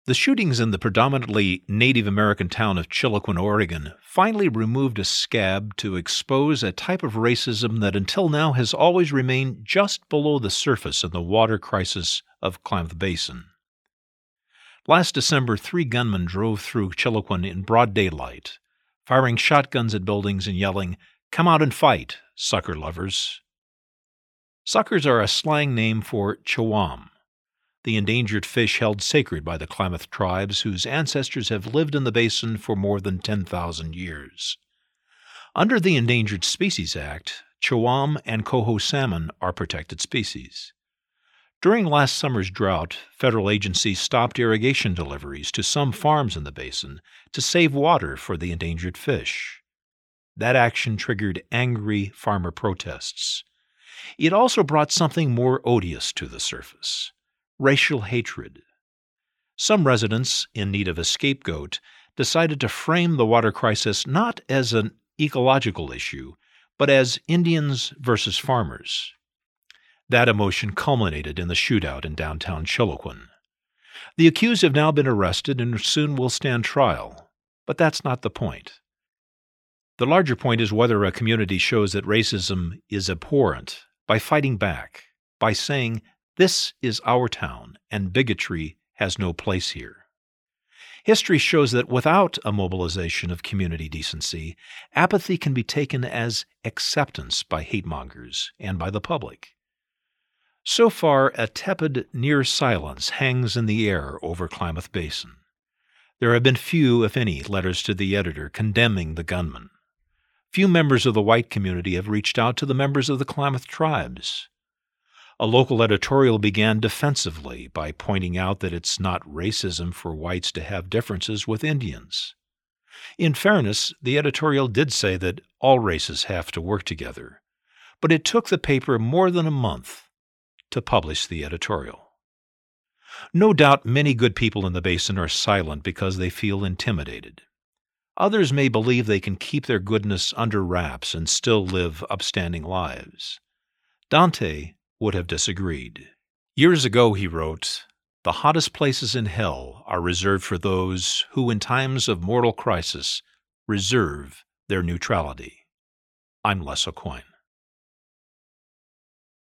The shootings in the predominantly Native American town of Chiloquin, Oregon, finally removed a scab to expose a type of racism that until now has always remained just below the surface in the water crisis of Klamath Basin. Last December, 3 gunmen drove through Chiloquin in broad daylight, firing shotguns at buildings and yelling, "Come out and fight, sucker lovers." Suckers are a slang name for chawam, the endangered fish held sacred by the Klamath tribes whose ancestors have lived in the basin for more than 10,000 years. Under the Endangered Species Act, chawam and coho salmon are protected species. During last summer's drought, federal agencies stopped irrigation deliveries to some farms in the basin to save water for the endangered fish. That action triggered angry farmer protests. It also brought something more odious to the surface: racial hatred. Some residents, in need of a scapegoat, decided to frame the water crisis not as an ecological issue, but as Indians versus farmers. That emotion culminated in the shootout in downtown Chiloquin. The accused have now been arrested and soon will stand trial, but that's not the point. The larger point is whether a community shows that racism is abhorrent by fighting back, by saying, "This is our town, and bigotry has no place here." History shows that without a mobilization of community decency, apathy can be taken as acceptance by hate-mongers and by the public. So far, a tepid, near silence hangs in the air over Klamath Basin. There have been few, if any, letters to the editor condemning the gunman. Few members of the white community have reached out to the members of the Klamath tribes. A local editorial began defensively by pointing out that it's not racism for whites to have differences with Indians. In fairness, the editorial did say that all races have to work together, but it took the paper more than a month to publish the editorial. No doubt many good people in the basin are silent because they feel intimidated. Others may believe they can keep their goodness under wraps and still live upstanding lives. Dante would have disagreed. Years ago, he wrote, "The hottest places in hell are reserved for those who, in times of mortal crisis, reserve their neutrality." I'm Les Aucoin.